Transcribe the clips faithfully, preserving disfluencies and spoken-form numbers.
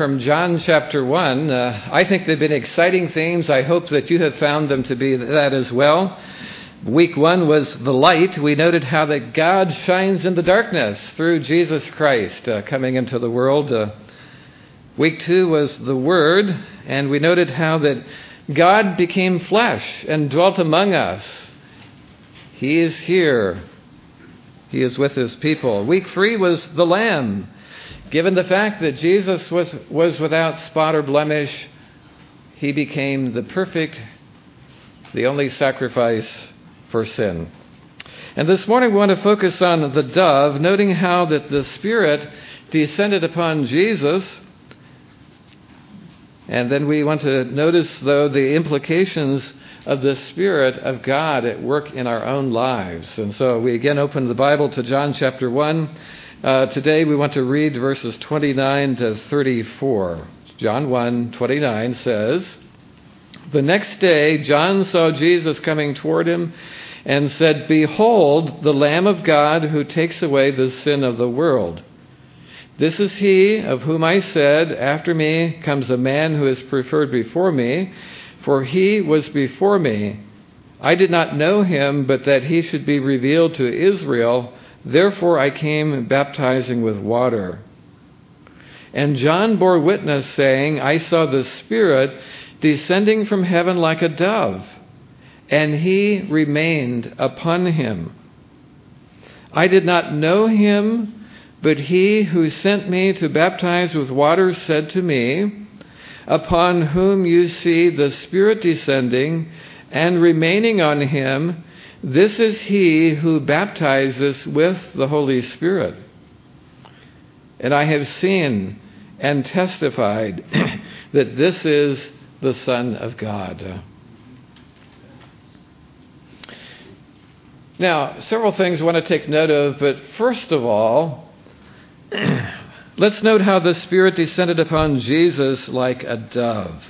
from John chapter one. Uh, I think they've been exciting themes. I hope that you have found them to be that as well. Week one was the light. We noted how that God shines in the darkness through Jesus Christ uh, coming into the world. Uh, week two was the Word, and we noted how that God became flesh and dwelt among us. He is here. He is with his people. Week three was the Lamb. Given the fact that Jesus was, was without spot or blemish, he became the perfect, the only sacrifice for sin. And this morning we want to focus on the dove, noting how that the Spirit descended upon Jesus. And then we want to notice, though, the implications of the Spirit of God at work in our own lives. And so we again open the Bible to John chapter one. Uh, today we want to read verses twenty-nine to thirty-four. John one twenty-nine says, "The next day John saw Jesus coming toward him and said, 'Behold, the Lamb of God who takes away the sin of the world. This is he of whom I said, after me comes a man who is preferred before me, for he was before me. I did not know him, but that he should be revealed to Israel. Therefore I came baptizing with water.' And John bore witness, saying, 'I saw the Spirit descending from heaven like a dove, and he remained upon him. I did not know him, but he who sent me to baptize with water said to me, upon whom you see the Spirit descending and remaining on him, this is he who baptizes with the Holy Spirit. And I have seen and testified that this is the Son of God.'" Now, several things I want to take note of, but first of all, let's note how the Spirit descended upon Jesus like a dove.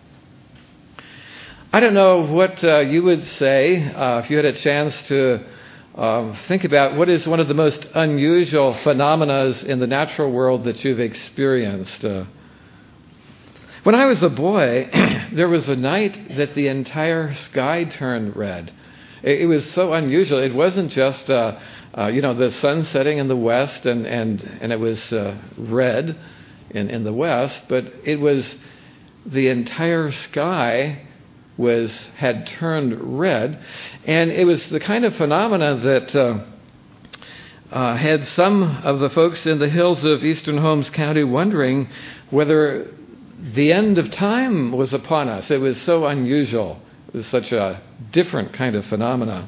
I don't know what uh, you would say uh, if you had a chance to um, think about what is one of the most unusual phenomena in the natural world that you've experienced. Uh, when I was a boy, there was a night that the entire sky turned red. It, it was so unusual. It wasn't just uh, uh, you know the sun setting in the west and and and it was uh, red in in the west, but it was the entire sky was had turned red, and it was the kind of phenomena that uh, uh, had some of the folks in the hills of eastern Holmes County wondering whether the end of time was upon us. It was so unusual. It was such a different kind of phenomena.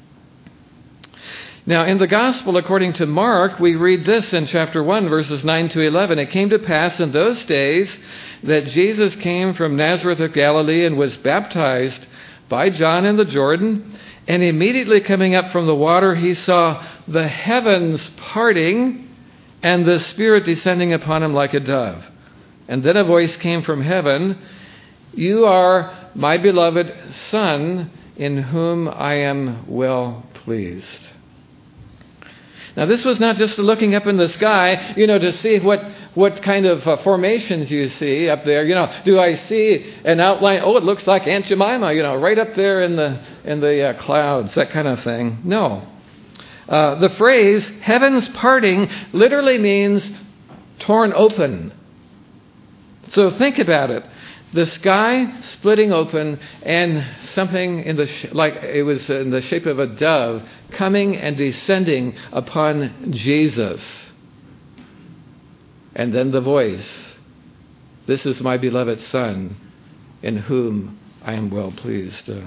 Now, in the Gospel according to Mark, we read this in chapter one, verses nine to eleven. "It came to pass in those days that Jesus came from Nazareth of Galilee and was baptized by John in the Jordan. And immediately coming up from the water, he saw the heavens parting and the Spirit descending upon him like a dove. And then a voice came from heaven, 'You are my beloved Son, in whom I am well pleased.'" Now, this was not just looking up in the sky, you know, to see what, what kind of uh, formations you see up there. You know, do I see an outline? Oh, it looks like Aunt Jemima, you know, right up there in the in the uh, clouds, that kind of thing. No. Uh, the phrase "heavens parting" literally means torn open. So think about it. The sky splitting open and something in the sh- like it was in the shape of a dove coming and descending upon Jesus. And then the voice, "This is my beloved Son, in whom I am well pleased." Uh,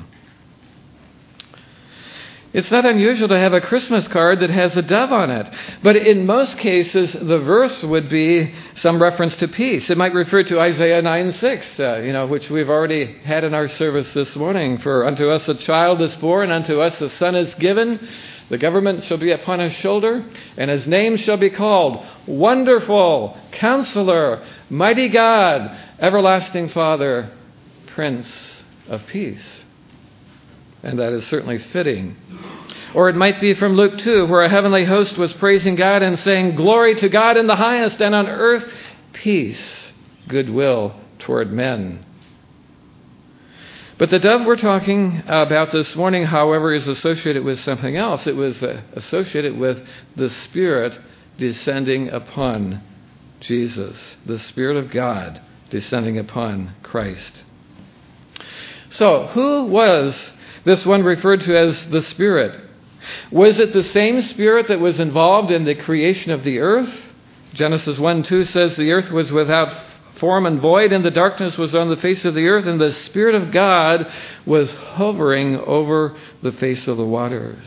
It's not unusual to have a Christmas card that has a dove on it. But in most cases, the verse would be some reference to peace. It might refer to Isaiah nine six, uh, you know, which we've already had in our service this morning. "For unto us a child is born, unto us a son is given. The government shall be upon his shoulder, and his name shall be called Wonderful, Counselor, Mighty God, Everlasting Father, Prince of Peace." And that is certainly fitting. Or it might be from Luke two, where a heavenly host was praising God and saying, "Glory to God in the highest, and on earth peace, goodwill toward men. But the dove we're talking about this morning, however, is associated with something else. It was uh, associated with the Spirit descending upon Jesus, the Spirit of God descending upon Christ. So, who was this one referred to as the Spirit? Was it the same Spirit that was involved in the creation of the earth? Genesis one two says the earth was without form and void, and the darkness was on the face of the earth, and the Spirit of God was hovering over the face of the waters.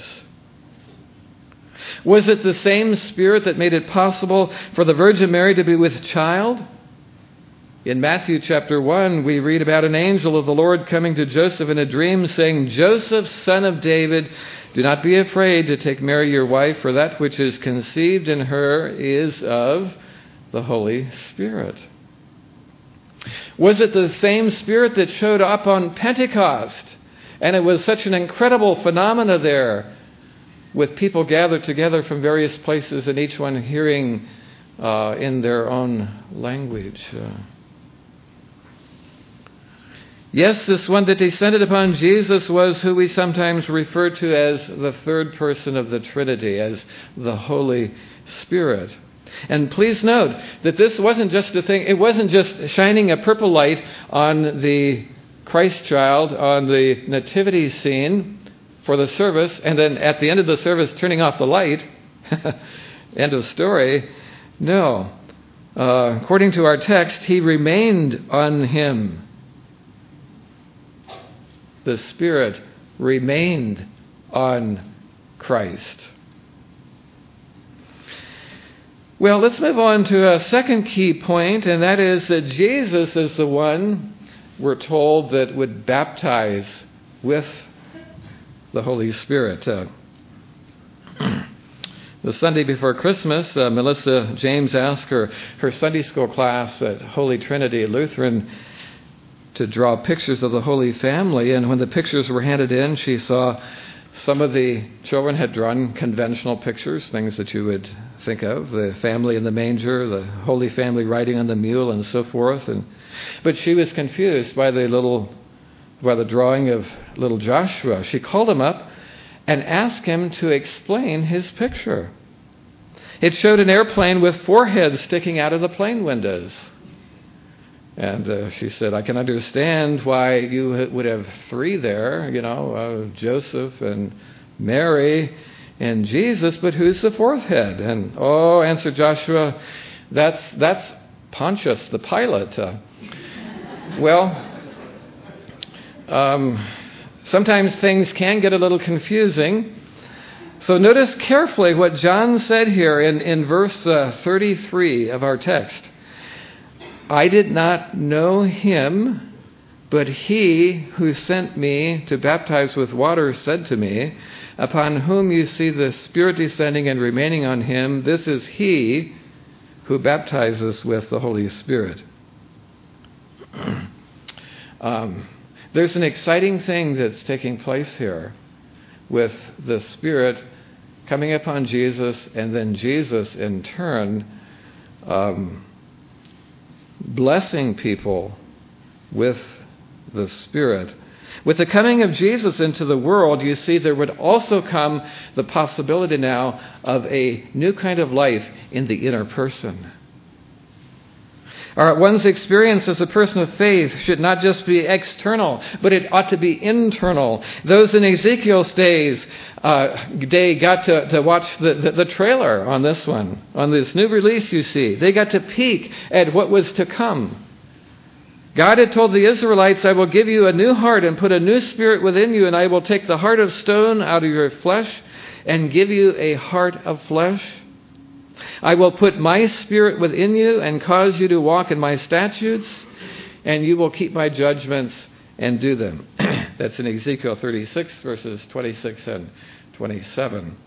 Was it the same Spirit that made it possible for the Virgin Mary to be with child? In Matthew chapter one, we read about an angel of the Lord coming to Joseph in a dream, saying, "Joseph, son of David, do not be afraid to take Mary your wife, for that which is conceived in her is of the Holy Spirit." Was it the same Spirit that showed up on Pentecost? And it was such an incredible phenomena there, with people gathered together from various places and each one hearing uh, in their own language. Uh, yes, this one that descended upon Jesus was who we sometimes refer to as the third person of the Trinity, as the Holy Spirit. And please note that this wasn't just a thing, it wasn't just shining a purple light on the Christ child, on the nativity scene for the service, and then at the end of the service turning off the light. End of story. No. Uh, according to our text, he remained on him. The Spirit remained on Christ. Well, let's move on to a second key point, and that is that Jesus is the one, we're told, that would baptize with the Holy Spirit. Uh, the Sunday before Christmas, uh, Melissa James asked her, her Sunday school class at Holy Trinity Lutheran to draw pictures of the Holy Family, and when the pictures were handed in, she saw some of the children had drawn conventional pictures, things that you would think of, the family in the manger, the Holy Family riding on the mule, and so forth. And but she was confused by the little, by the drawing of little Joshua. She called him up and asked him to explain his picture. It showed an airplane with four heads sticking out of the plane windows. And uh, she said, "I can understand why you would have three there, you know, uh, Joseph and Mary and Jesus, but who's the fourth head?" And, "Oh," answered Joshua, that's that's Pontius, the Pilate. Uh, well, um, sometimes things can get a little confusing. So notice carefully what John said here in, in verse uh, thirty-three of our text. "I did not know him, but he who sent me to baptize with water said to me, upon whom you see the Spirit descending and remaining on him, this is he who baptizes with the Holy Spirit." um, there's an exciting thing that's taking place here with the Spirit coming upon Jesus, and then Jesus in turn um, blessing people with the Spirit. With the coming of Jesus into the world, you see there would also come the possibility now of a new kind of life in the inner person. Or one's experience as a person of faith should not just be external, but it ought to be internal. Those in Ezekiel's days, uh, day got to, to watch the, the, the trailer on this one, on this new release you see. They got to peek at what was to come. God had told the Israelites, "I will give you a new heart and put a new spirit within you, and I will take the heart of stone out of your flesh and give you a heart of flesh. I will put my spirit within you and cause you to walk in my statutes, and you will keep my judgments and do them." That's in Ezekiel thirty-six, verses twenty-six and twenty-seven.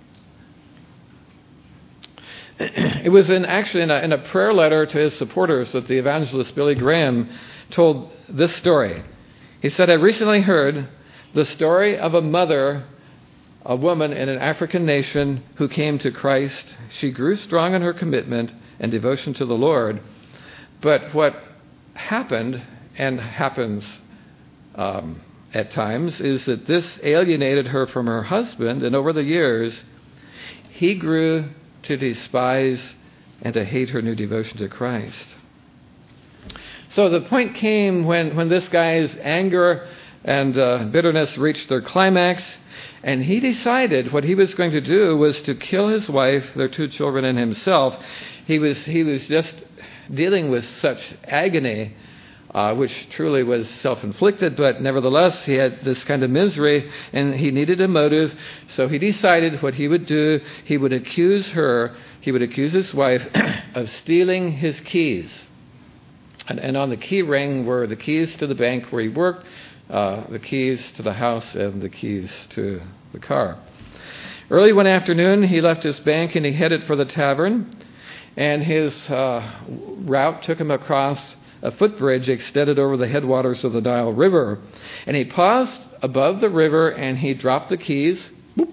It was in actually in a, in a prayer letter to his supporters that the evangelist Billy Graham told this story. He said, "I recently heard the story of a mother, a woman in an African nation who came to Christ. She grew strong in her commitment and devotion to the Lord. But what happened and happens um, at times is that this alienated her from her husband, and over the years, he grew to despise and to hate her new devotion to Christ. So the point came when, when this guy's anger and uh, bitterness reached their climax, and he decided what he was going to do was to kill his wife, their two children, and himself. He was he was just dealing with such agony, uh, which truly was self-inflicted, but nevertheless he had this kind of misery, and he needed a motive. So he decided what he would do. He would accuse her, he would accuse his wife of stealing his keys. And, and on the key ring were the keys to the bank where he worked, Uh, the keys to the house, and the keys to the car. Early one afternoon, he left his bank and he headed for the tavern, and his uh, route took him across a footbridge extended over the headwaters of the Nile River. And he paused above the river and he dropped the keys, whoop,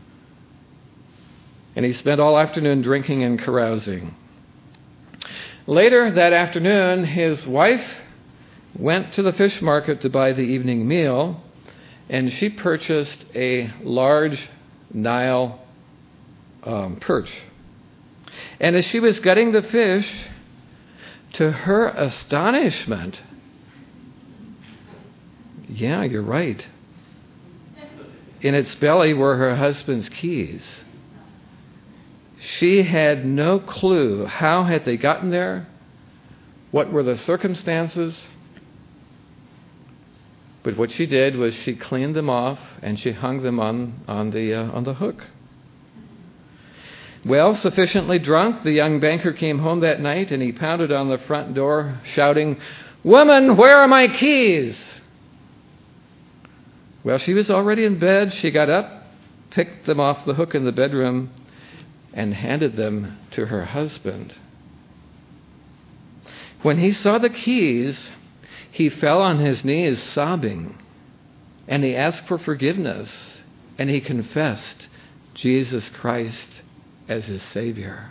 and he spent all afternoon drinking and carousing. Later that afternoon, his wife went to the fish market to buy the evening meal, and she purchased a large Nile um, perch. And as she was gutting the fish, to her astonishment, yeah, you're right, in its belly were her husband's keys. She had no clue how had they gotten there, what were the circumstances. But what she did was she cleaned them off and she hung them on, on, the, uh, on the hook. Well, sufficiently drunk, the young banker came home that night and he pounded on the front door, shouting, "Woman, where are my keys?" Well, she was already in bed. She got up, picked them off the hook in the bedroom, and handed them to her husband. When he saw the keys, he fell on his knees sobbing, and he asked for forgiveness, and he confessed Jesus Christ as his Savior.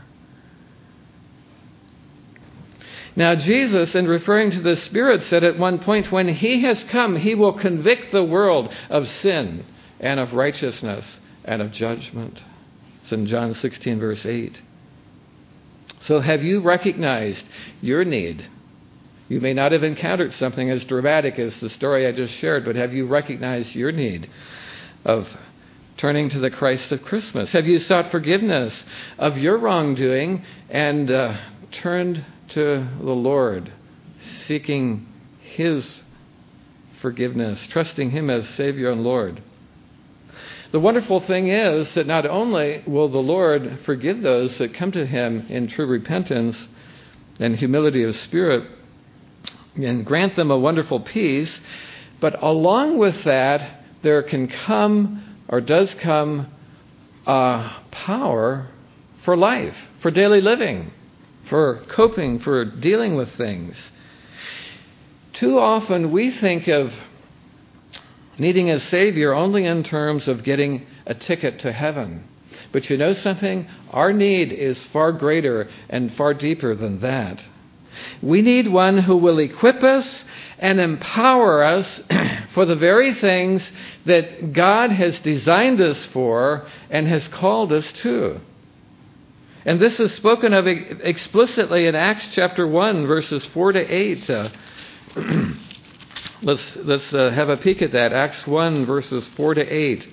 Now Jesus, in referring to the Spirit, said at one point, when he has come, he will convict the world of sin and of righteousness and of judgment. It's in John sixteen, verse eight. So have you recognized your need? You may not have encountered something as dramatic as the story I just shared, but have you recognized your need of turning to the Christ of Christmas? Have you sought forgiveness of your wrongdoing and uh, turned to the Lord, seeking His forgiveness, trusting Him as Savior and Lord? The wonderful thing is that not only will the Lord forgive those that come to Him in true repentance and humility of spirit, and grant them a wonderful peace, but along with that, there can come, or does come, uh, power for life, for daily living, for coping, for dealing with things. Too often we think of needing a Savior only in terms of getting a ticket to heaven. But you know something? Our need is far greater and far deeper than that. We need one who will equip us and empower us for the very things that God has designed us for and has called us to. And this is spoken of explicitly in Acts chapter one, verses four to eight. Uh, let's let's uh, have a peek at that. Acts one, verses four to eight.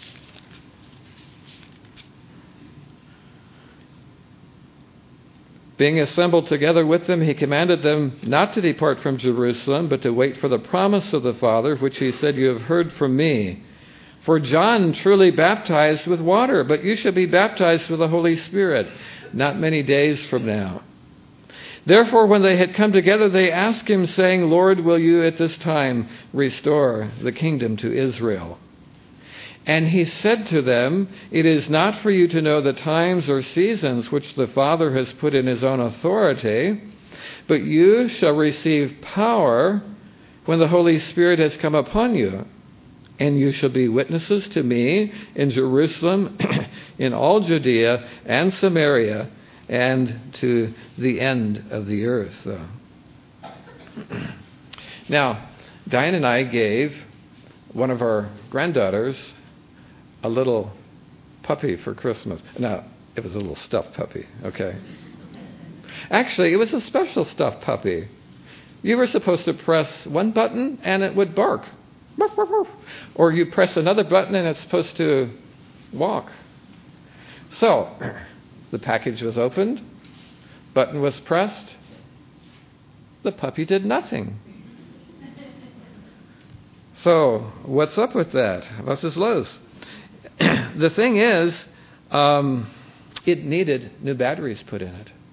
Being assembled together with them, he commanded them not to depart from Jerusalem, but to wait for the promise of the Father, which he said, "You have heard from me. For John truly baptized with water, but you shall be baptized with the Holy Spirit not many days from now." Therefore, when they had come together, they asked him, saying, "Lord, will you at this time restore the kingdom to Israel?" And he said to them, "It is not for you to know the times or seasons which the Father has put in his own authority, but you shall receive power when the Holy Spirit has come upon you. And you shall be witnesses to me in Jerusalem, in all Judea and Samaria, and to the end of the earth." Now, Diane and I gave one of our granddaughters a little puppy for Christmas. Now, it was a little stuffed puppy, okay? Actually, it was a special stuffed puppy. You were supposed to press one button and it would bark. Or you press another button and it's supposed to walk. So, the package was opened, button was pressed, the puppy did nothing. So, what's up with that? Was ist los? The thing is, um, it needed new batteries put in it.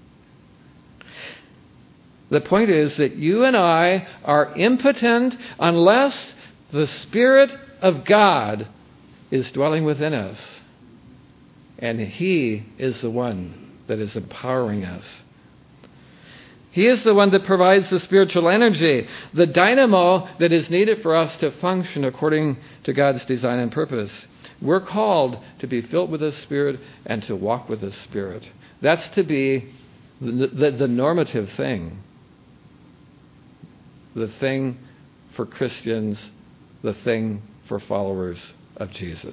The point is that you and I are impotent unless the Spirit of God is dwelling within us. And He is the one that is empowering us. He is the one that provides the spiritual energy, the dynamo that is needed for us to function according to God's design and purpose. We're called to be filled with the Spirit and to walk with the Spirit. That's to be the, the, the normative thing. The thing for Christians, the thing for followers of Jesus.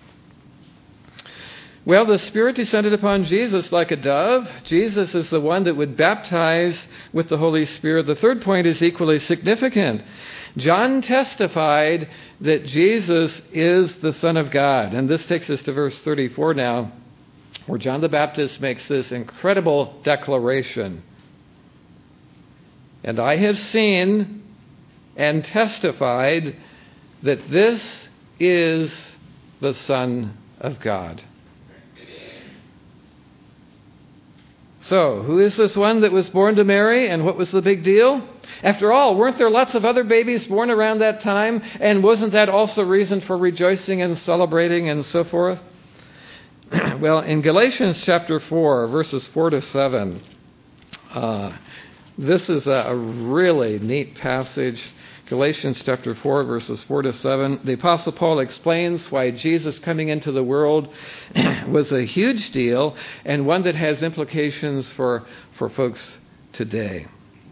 Well, the Spirit descended upon Jesus like a dove. Jesus is the one that would baptize with the Holy Spirit. The third point is equally significant. John testified that Jesus is the Son of God. And this takes us to verse thirty-four now, where John the Baptist makes this incredible declaration. And I have seen and testified that this is the Son of God. So, who is this one that was born to Mary, and what was the big deal? After all, weren't there lots of other babies born around that time? And wasn't that also reason for rejoicing and celebrating and so forth? Well, in Galatians chapter four, verses four to seven, uh, this is a, a really neat passage. Galatians chapter four, verses four to seven. The Apostle Paul explains why Jesus coming into the world was a huge deal and one that has implications for, for folks today.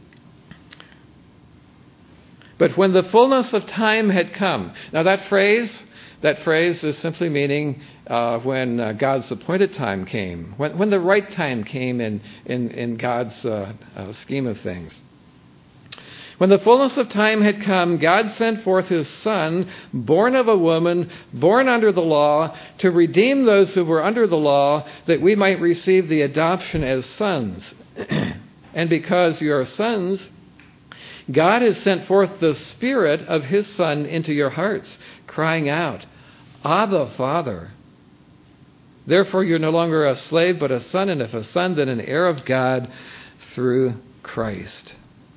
But when the fullness of time had come. Now that phrase, that phrase is simply meaning uh, when uh, God's appointed time came. When, when the right time came in, in, in God's uh, uh, scheme of things. When the fullness of time had come, God sent forth His Son, born of a woman, born under the law, to redeem those who were under the law, that we might receive the adoption as sons. And because you are sons, God has sent forth the Spirit of His Son into your hearts, crying out, Abba, Father. Therefore you're no longer a slave, but a son, and if a son, then an heir of God through Christ.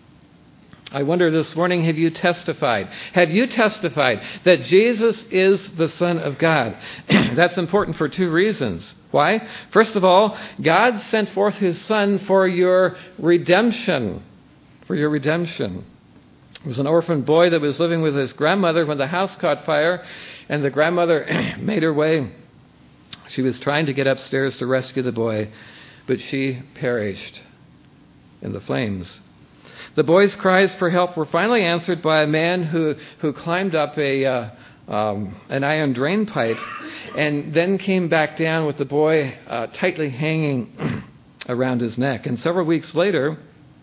I wonder this morning, have you testified? Have you testified that Jesus is the Son of God? That's important for two reasons. Why? First of all, God sent forth His Son for your redemption. For your redemption. There was an orphan boy that was living with his grandmother when the house caught fire, and the grandmother made her way. She was trying to get upstairs to rescue the boy, but she perished in the flames. The boy's cries for help were finally answered by a man who, who climbed up a uh, um, an iron drain pipe and then came back down with the boy uh, tightly hanging around his neck. And several weeks later,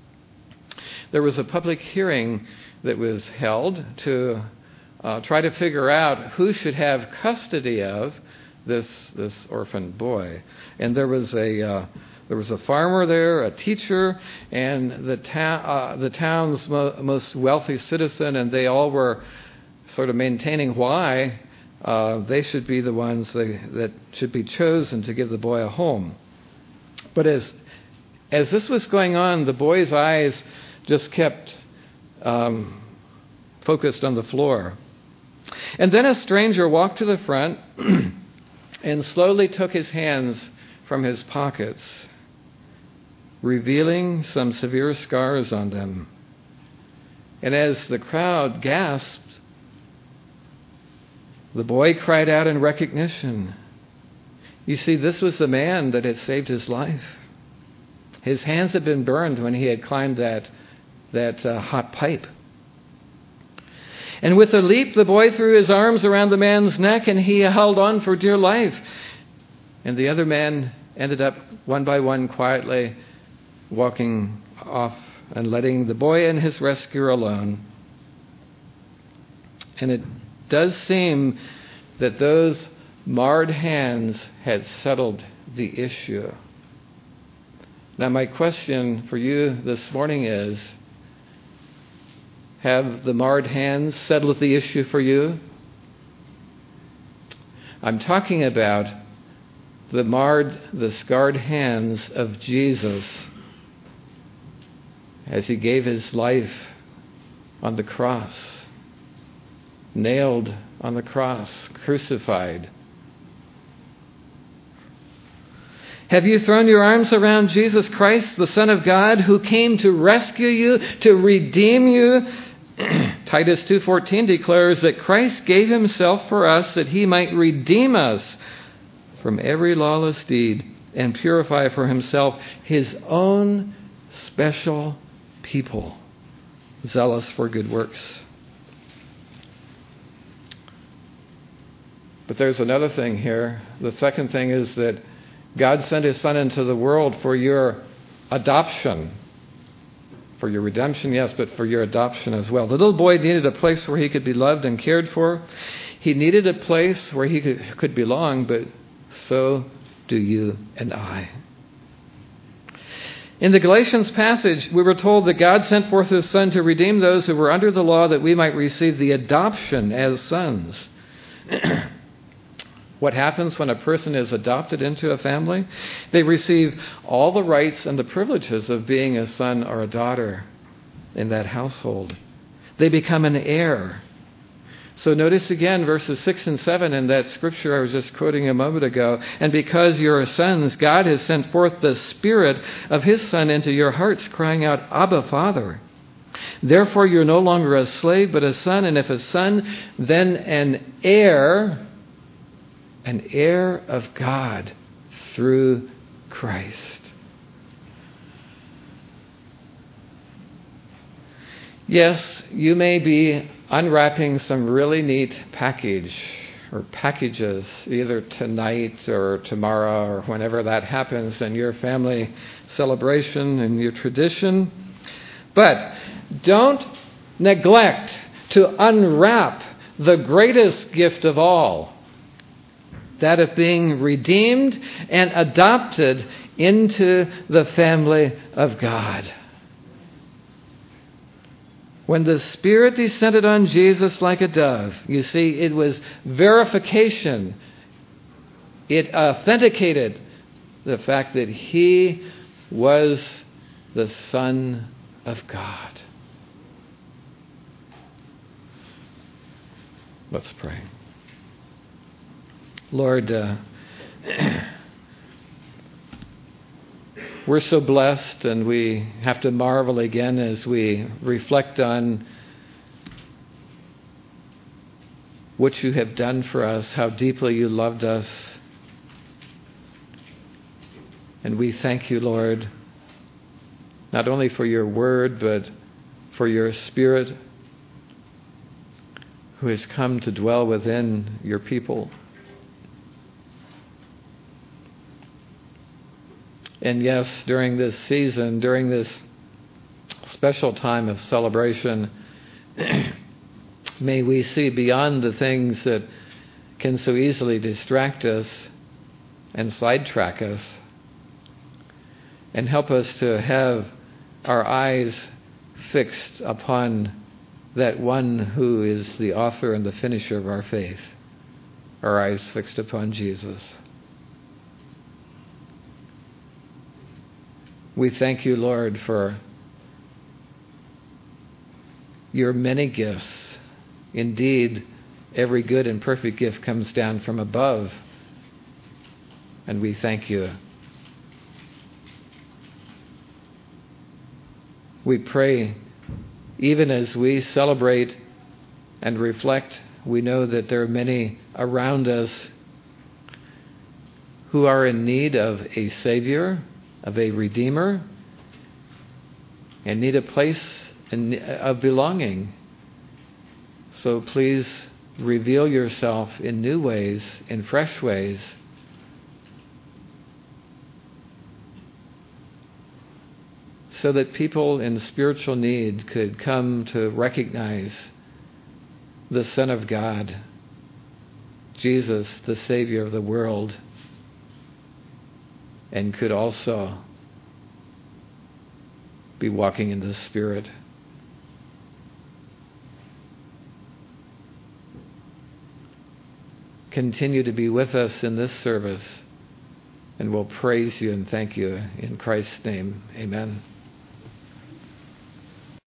there was a public hearing that was held to uh, try to figure out who should have custody of this this orphan boy. And there was a uh, There was a farmer there, a teacher, and the, ta- uh, the town's mo- most wealthy citizen, and they all were sort of maintaining why uh, they should be the ones they, that should be chosen to give the boy a home. But as as this was going on, the boy's eyes just kept um, focused on the floor. And then a stranger walked to the front and slowly took his hands from his pockets, revealing some severe scars on them. And as the crowd gasped, the boy cried out in recognition. You see, this was the man that had saved his life. His hands had been burned when he had climbed that, that uh, hot pipe. And with a leap, the boy threw his arms around the man's neck, and he held on for dear life. And the other man ended up, one by one, quietly walking off and letting the boy and his rescuer alone. And it does seem that those marred hands had settled the issue. Now, my question for you this morning is, have the marred hands settled the issue for you? I'm talking about the marred, the scarred hands of Jesus as he gave his life on the cross, nailed on the cross, crucified. Have you thrown your arms around Jesus Christ, the Son of God, who came to rescue you, to redeem you? Titus two fourteen declares that Christ gave himself for us that he might redeem us from every lawless deed and purify for himself his own special people, zealous for good works. But there's another thing here. The second thing is that God sent his Son into the world for your adoption. For your redemption, yes, but for your adoption as well. The little boy needed a place where he could be loved and cared for. He needed a place where he could, could belong, but so do you and I. In the Galatians passage, we were told that God sent forth his Son to redeem those who were under the law, that we might receive the adoption as sons. What happens when a person is adopted into a family? They receive all the rights and the privileges of being a son or a daughter in that household. They become an heir. So notice again verses six and seven in that scripture I was just quoting a moment ago. And because you are sons, God has sent forth the Spirit of his Son into your hearts, crying out, Abba, Father. Therefore you're no longer a slave, but a son. And if a son, then an heir, an heir of God through Christ. Yes, you may be unwrapping some really neat package or packages either tonight or tomorrow or whenever that happens in your family celebration and your tradition. But don't neglect to unwrap the greatest gift of all, that of being redeemed and adopted into the family of God. When the Spirit descended on Jesus like a dove, you see, it was verification. It authenticated the fact that he was the Son of God. Let's pray. Lord, uh, we're so blessed, and we have to marvel again as we reflect on what you have done for us, how deeply you loved us. And we thank you, Lord, not only for your word, but for your Spirit who has come to dwell within your people. And yes, during this season, during this special time of celebration, may we see beyond the things that can so easily distract us and sidetrack us, and help us to have our eyes fixed upon that one who is the author and the finisher of our faith, our eyes fixed upon Jesus. We thank you, Lord, for your many gifts. Indeed, every good and perfect gift comes down from above, and we thank you. We pray, even as we celebrate and reflect, we know that there are many around us who are in need of a Savior, of a Redeemer, and need a place of belonging. So please reveal yourself in new ways, in fresh ways, so that people in spiritual need could come to recognize the Son of God, Jesus, the Savior of the world, and could also be walking in the Spirit. Continue to be with us in this service, and we'll praise you and thank you in Christ's name. Amen.